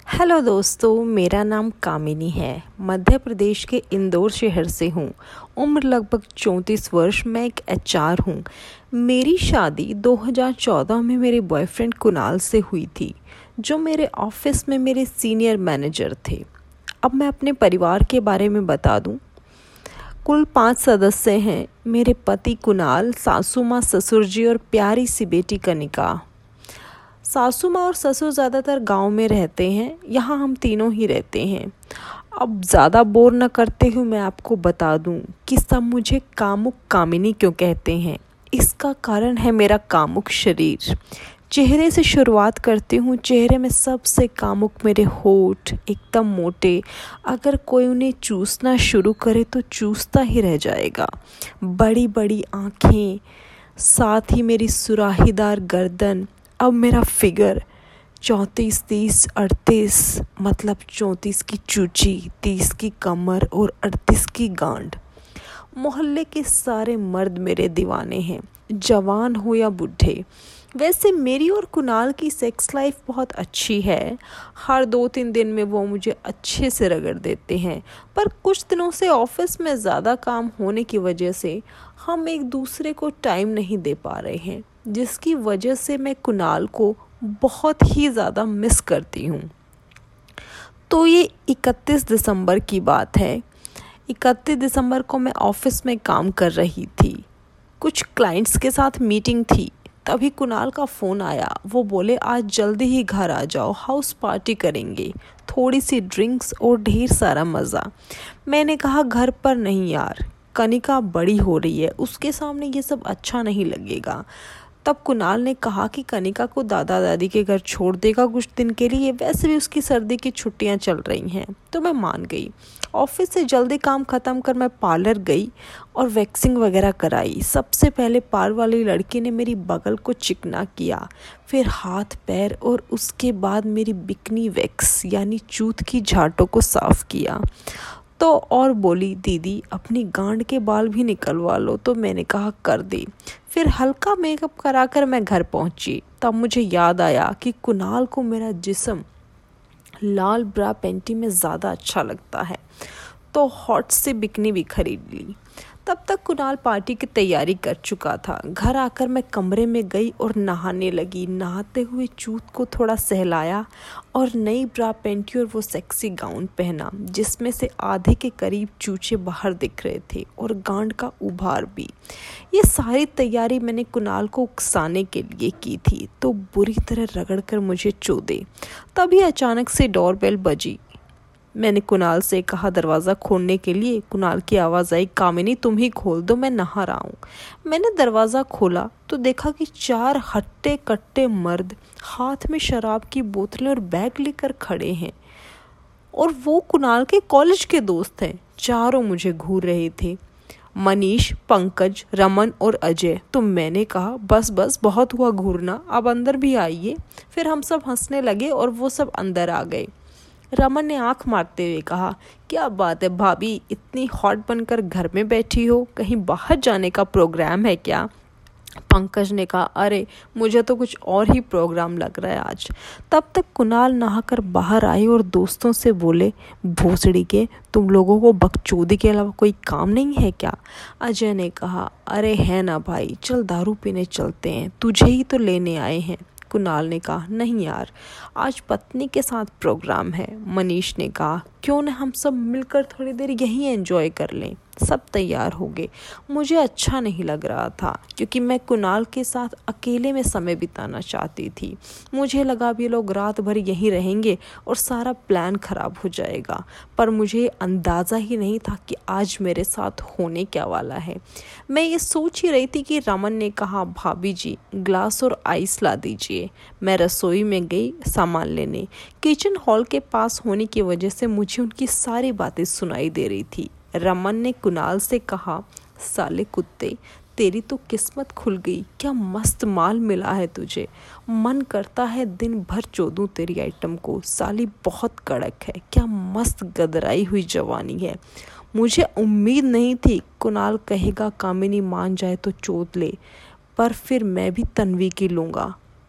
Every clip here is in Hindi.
हेलो दोस्तों, मेरा नाम कामिनी है। मध्य प्रदेश के इंदौर शहर से हूँ। उम्र लगभग 34 वर्ष। मैं एक एचआर हूँ। मेरी शादी 2014 में मेरे बॉयफ्रेंड कुणाल से हुई थी, जो मेरे ऑफिस में मेरे सीनियर मैनेजर थे। अब मैं अपने परिवार के बारे में बता दूँ। कुल 5 सदस्य हैं। मेरे पति कुणाल, सासू माँ, ससुर जी और प्यारी सी बेटी कनिका। सासू माँ और ससुर ज़्यादातर गांव में रहते हैं। यहाँ हम तीनों ही रहते हैं। अब ज़्यादा बोर न करते हुए मैं आपको बता दूं कि सब मुझे कामुक कामिनी क्यों कहते हैं। इसका कारण है मेरा कामुक शरीर। चेहरे से शुरुआत करती हूँ। चेहरे में सबसे कामुक मेरे होठ, एकदम मोटे। अगर कोई उन्हें चूसना शुरू करे तो चूसता ही रह जाएगा। बड़ी बड़ी आँखें, साथ ही मेरी सुराहीदार गर्दन। अब मेरा फिगर 34, 30, 38, मतलब 34 की चूची, 30 की कमर और 38 की गांड। मोहल्ले के सारे मर्द मेरे दीवाने हैं, जवान हो या बूढ़े। वैसे मेरी और कुणाल की सेक्स लाइफ बहुत अच्छी है। हर 2-3 दिन में वो मुझे अच्छे से रगड़ देते हैं, पर कुछ दिनों से ऑफिस में ज़्यादा काम होने की वजह से हम एक दूसरे को टाइम नहीं दे पा रहे हैं, जिसकी वजह से मैं कुणाल को बहुत ही ज़्यादा मिस करती हूँ। तो ये 31 दिसंबर की बात है। 31 दिसंबर को मैं ऑफिस में काम कर रही थी। कुछ क्लाइंट्स के साथ मीटिंग थी। तभी कुणाल का फ़ोन आया। वो बोले आज जल्दी ही घर आ जाओ, हाउस पार्टी करेंगे, थोड़ी सी ड्रिंक्स और ढेर सारा मज़ा। मैंने कहा घर पर नहीं यार, कनिका बड़ी हो रही है, उसके सामने ये सब अच्छा नहीं लगेगा। तब कुणाल ने कहा कि कनिका को दादा दादी के घर छोड़ देगा कुछ दिन के लिए, वैसे भी उसकी सर्दी की छुट्टियां चल रही हैं। तो मैं मान गई। ऑफिस से जल्दी काम ख़त्म कर मैं पार्लर गई और वैक्सिंग वगैरह कराई। सबसे पहले पार्लर वाली लड़की ने मेरी बगल को चिकना किया, फिर हाथ पैर, और उसके बाद मेरी बिकनी वैक्स यानी चूत की झाटों को साफ़ किया। तो और बोली दीदी अपनी गांड के बाल भी निकलवा लो। तो मैंने कहा कर दे। फिर हल्का मेकअप कराकर मैं घर पहुंची। तब मुझे याद आया कि कुणाल को मेरा जिस्म लाल ब्रा पैंटी में ज़्यादा अच्छा लगता है, तो हॉट से बिकनी भी खरीद ली। तब तक कुणाल पार्टी की तैयारी कर चुका था। घर आकर मैं कमरे में गई और नहाने लगी। नहाते हुए चूत को थोड़ा सहलाया और नई ब्रा पैंटी और वो सेक्सी गाउन पहना, जिसमें से आधे के करीब चूचे बाहर दिख रहे थे और गांड का उभार भी। ये सारी तैयारी मैंने कुणाल को उकसाने के लिए की थी, तो बुरी तरह रगड़कर मुझे चोदे। तभी अचानक से डोरबेल बजी। मैंने कुणाल से कहा दरवाज़ा खोलने के लिए। कुणाल की आवाज़ आई, कामिनी तुम ही खोल दो, मैं नहा रहा हूँ। मैंने दरवाज़ा खोला तो देखा कि 4 हट्टे कट्टे मर्द हाथ में शराब की बोतलें और बैग लेकर खड़े हैं, और वो कुणाल के कॉलेज के दोस्त हैं। चारों मुझे घूर रहे थे, मनीष, पंकज, रमन और अजय। तो मैंने कहा बस बस बहुत हुआ घूरना, अब अंदर भी आइए। फिर हम सब हंसने लगे और वो सब अंदर आ गए। रमन ने आंख मारते हुए कहा, क्या बात है भाभी, इतनी हॉट बनकर घर में बैठी हो, कहीं बाहर जाने का प्रोग्राम है क्या? पंकज ने कहा, अरे मुझे तो कुछ और ही प्रोग्राम लग रहा है आज। तब तक कुणाल नहाकर बाहर आए और दोस्तों से बोले, भोसड़ी के तुम लोगों को बकचोदी के अलावा कोई काम नहीं है क्या? अजय ने कहा, अरे है ना भाई, चल दारू पीने चलते हैं, तुझे ही तो लेने आए हैं। कुणाल ने कहा, नहीं यार, आज पत्नी के साथ प्रोग्राम है। मनीष ने कहा, क्यों न हम सब मिलकर थोड़ी देर यहीं एंजॉय कर लें। सब तैयार हो गए। मुझे अच्छा नहीं लग रहा था, क्योंकि मैं कुणाल के साथ अकेले में समय बिताना चाहती थी। मुझे लगा अब ये लोग रात भर यहीं रहेंगे और सारा प्लान खराब हो जाएगा, पर मुझे अंदाज़ा ही नहीं था कि आज मेरे साथ होने क्या वाला है। मैं ये सोच ही रही थी कि रमन ने कहा, भाभी जी ग्लास और आइस ला दीजिए। मैं रसोई में गई सामान लेने। किचन हॉल के पास होने की वजह से मुझे उनकी सारी बातें सुनाई दे रही थी। रमन ने कुणाल से कहा, साले कुत्ते, तेरी तो किस्मत खुल गई, क्या मस्त माल मिला है तुझे। मन करता है दिन भर चोदूं तेरी आइटम को, साली बहुत कड़क है, क्या मस्त गदराई हुई जवानी है। मुझे उम्मीद नहीं थी कुणाल कहेगा कामिनी मान जाए तो चोद ले, पर फिर मैं भी तन्वी की लूँगा।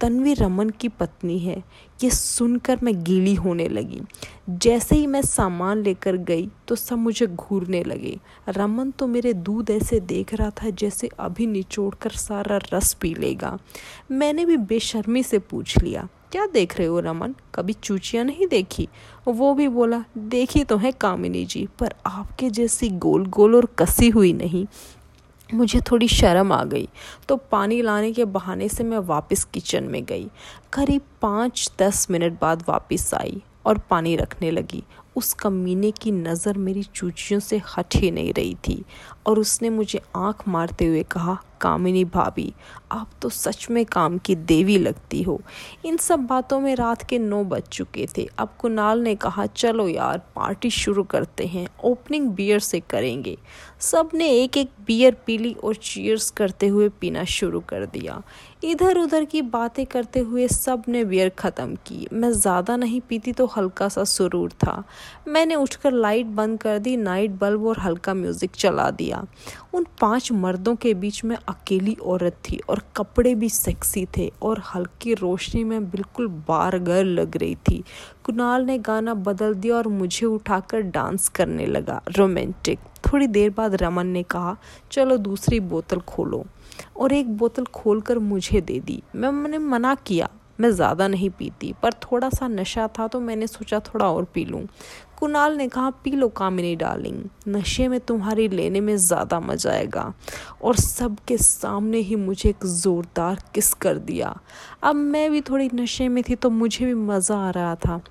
तन्वी रमन की पत्नी है। ये सुनकर मैं गीली होने लगी। जैसे ही मैं सामान लेकर गई तो सब मुझे घूरने लगे। रमन तो मेरे दूध ऐसे देख रहा था जैसे अभी निचोड़कर सारा रस पी लेगा। मैंने भी बेशर्मी से पूछ लिया, क्या देख रहे हो रमन, कभी चूचियाँ नहीं देखी? वो भी बोला, देखी तो है कामिनी जी, पर आपके जैसी गोल गोल और कसी हुई नहीं। मुझे थोड़ी शर्म आ गई तो पानी लाने के बहाने से मैं वापस किचन में गई। करीब 5-10 मिनट बाद वापस आई और पानी रखने लगी। उस कमीने की नज़र मेरी चूचियों से हट ही नहीं रही थी और उसने मुझे आंख मारते हुए कहा, कामिनी भाभी, आप तो सच में काम की देवी लगती हो। इन सब बातों में रात के 9 बज चुके थे। अब कुणाल ने कहा, चलो यार पार्टी शुरू करते हैं, ओपनिंग बियर से करेंगे। सब ने एक एक बियर पी ली और चीयर्स करते हुए पीना शुरू कर दिया। इधर उधर की बातें करते हुए सब ने बियर ख़त्म की। मैं ज़्यादा नहीं पीती तो हल्का सा सुरूर था। मैंने उठकर लाइट बंद कर दी, नाइट बल्ब और हल्का म्यूज़िक चला दिया। उन 5 मर्दों के बीच में अकेली औरत थी और कपड़े भी सेक्सी थे और हल्की रोशनी में बिल्कुल बार गर्ल लग रही थी। कुणाल ने गाना बदल दिया और मुझे उठाकर डांस करने लगा, रोमांटिक। थोड़ी देर बाद रमन ने कहा, चलो दूसरी बोतल खोलो, और एक बोतल खोलकर मुझे दे दी। मैंने मना किया, मैं ज़्यादा नहीं पीती, पर थोड़ा सा नशा था तो मैंने सोचा थोड़ा और पी लूँ। कुणाल ने कहा, पी लो कामिनी डार्लिंग, नशे में तुम्हारी लेने में ज़्यादा मजा आएगा, और सबके सामने ही मुझे एक ज़ोरदार किस कर दिया। अब मैं भी थोड़ी नशे में थी तो मुझे भी मज़ा आ रहा था।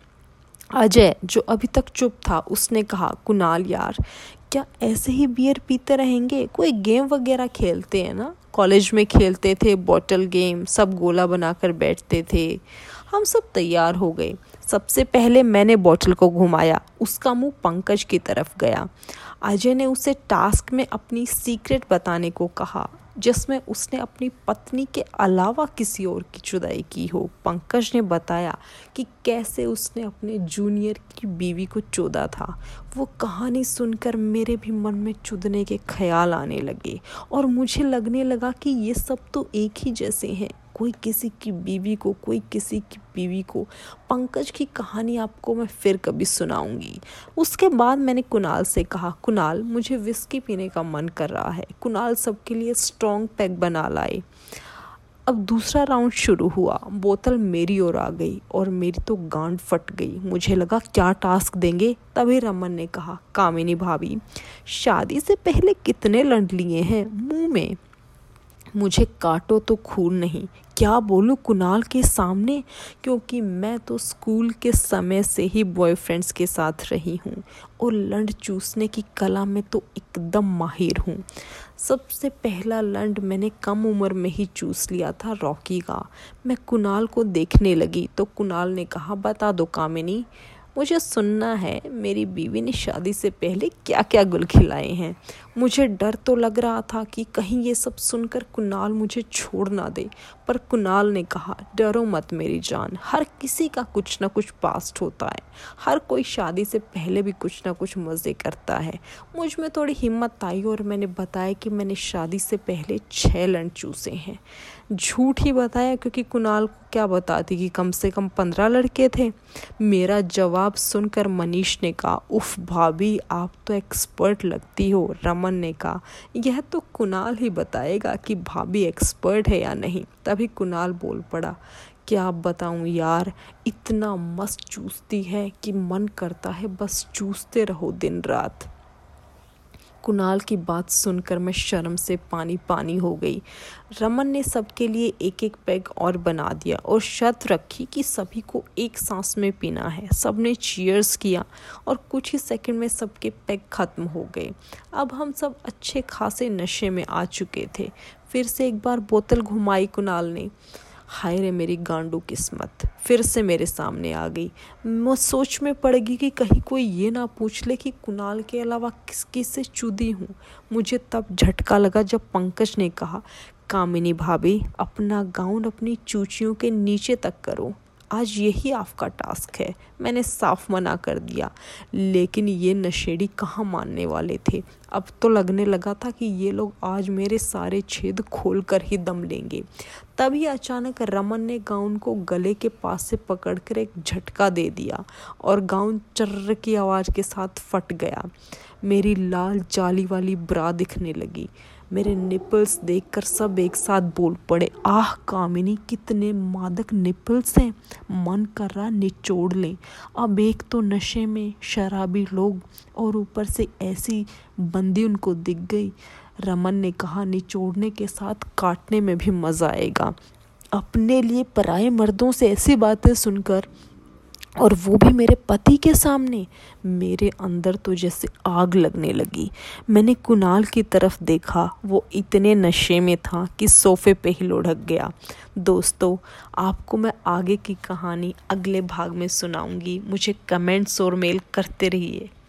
अजय, जो अभी तक चुप था, उसने कहा, कुणाल यार, क्या ऐसे ही बियर पीते रहेंगे? कोई गेम वगैरह खेलते हैं ना? कॉलेज में खेलते थे बॉटल गेम, सब गोला बनाकर बैठते थे। हम सब तैयार हो गए। सबसे पहले मैंने बॉटल को घुमाया, उसका मुंह पंकज की तरफ गया। अजय ने उसे टास्क में अपनी सीक्रेट बताने को कहा, जिसमें उसने अपनी पत्नी के अलावा किसी और की जुदाई की हो। पंकज ने बताया कि कैसे उसने अपने जूनियर की बीवी को चोदा था। वो कहानी सुनकर मेरे भी मन में चुदने के ख्याल आने लगे और मुझे लगने लगा कि ये सब तो एक ही जैसे हैं, कोई किसी की बीवी को, कोई किसी की बीवी को। पंकज की कहानी आपको मैं फिर कभी सुनाऊंगी। उसके बाद मैंने कुणाल से कहा, कुणाल, मुझे विस्की पीने का मन कर रहा है। कुणाल सबके लिए स्ट्रॉन्ग पैक बना लाए। अब दूसरा राउंड शुरू हुआ। बोतल मेरी ओर आ गई और मेरी तो गांड फट गई। मुझे लगा क्या टास्क देंगे। तभी रमन ने कहा, कामिनी भाभी, शादी से पहले कितने लड़ लिए हैं मुंह में? मुझे काटो तो खून नहीं। क्या बोलूं कुणाल के सामने, क्योंकि मैं तो स्कूल के समय से ही बॉयफ्रेंड्स के साथ रही हूँ और लंड चूसने की कला में तो एकदम माहिर हूँ। सबसे पहला लंड मैंने कम उम्र में ही चूस लिया था, रॉकी का। मैं कुणाल को देखने लगी तो कुणाल ने कहा, बता दो कामिनी, मुझे सुनना है, मेरी बीवी ने शादी से पहले क्या क्या गुल खिलाए हैं। मुझे डर तो लग रहा था कि कहीं ये सब सुनकर कुणाल मुझे छोड़ ना दे, पर कुणाल ने कहा, डरो मत मेरी जान, हर किसी का कुछ ना कुछ पास्ट होता है। हर कोई शादी से पहले भी कुछ ना कुछ मज़े करता है। मुझ में थोड़ी हिम्मत आई और मैंने बताया कि मैंने शादी से पहले 6 लंड चूसे हैं। झूठ ही बताया, क्योंकि कुणाल को क्या बताती कि कम से कम 15 लड़के थे। मेरा जवाब सुनकर मनीष ने कहा, उफ भाभी, आप तो एक्सपर्ट लगती हो। रमन ने कहा, यह तो कुणाल ही बताएगा कि भाभी एक्सपर्ट है या नहीं। तभी कुणाल बोल पड़ा, क्या बताऊं यार, इतना मस्त चूसती है कि मन करता है बस चूसते रहो दिन रात। कुणाल की बात सुनकर मैं शर्म से पानी पानी हो गई। रमन ने सबके लिए एक एक पैग और बना दिया और शर्त रखी कि सभी को एक सांस में पीना है। सबने चीयर्स किया और कुछ ही सेकंड में सबके पैग खत्म हो गए। अब हम सब अच्छे खासे नशे में आ चुके थे। फिर से एक बार बोतल घुमाई कुणाल ने। हाय रे मेरी गांडू किस्मत, फिर से मेरे सामने आ गई। मैं सोच में पड़ गई कि कहीं कोई ये ना पूछ ले कि कुणाल के अलावा किस किस से चुदी हूँ। मुझे तब झटका लगा जब पंकज ने कहा, कामिनी भाभी, अपना गाउन अपनी चूचियों के नीचे तक करो। आज यही आपका टास्क है। मैंने साफ मना कर दिया, लेकिन ये नशेड़ी कहाँ मानने वाले थे। अब तो लगने लगा था कि ये लोग आज मेरे सारे छेद खोल कर ही दम लेंगे। तभी अचानक रमन ने गाउन को गले के पास से पकड़कर एक झटका दे दिया और गाउन चर्र की आवाज़ के साथ फट गया। मेरी लाल जाली वाली ब्रा दिखने लगी। मेरे निपल्स देखकर सब एक साथ बोल पड़े, आह कामिनी, कितने मादक निपल्स हैं, मन कर रहा निचोड़ लें। अब एक तो नशे में शराबी लोग और ऊपर से ऐसी बंदी उनको दिख गई। रमन ने कहा, निचोड़ने के साथ काटने में भी मज़ा आएगा। अपने लिए पराये मर्दों से ऐसी बातें सुनकर, और वो भी मेरे पति के सामने, मेरे अंदर तो जैसे आग लगने लगी। मैंने कुणाल की तरफ देखा, वो इतने नशे में था कि सोफे पे ही लुढ़क गया। दोस्तों, आपको मैं आगे की कहानी अगले भाग में सुनाऊंगी। मुझे कमेंट्स और मेल करते रहिए।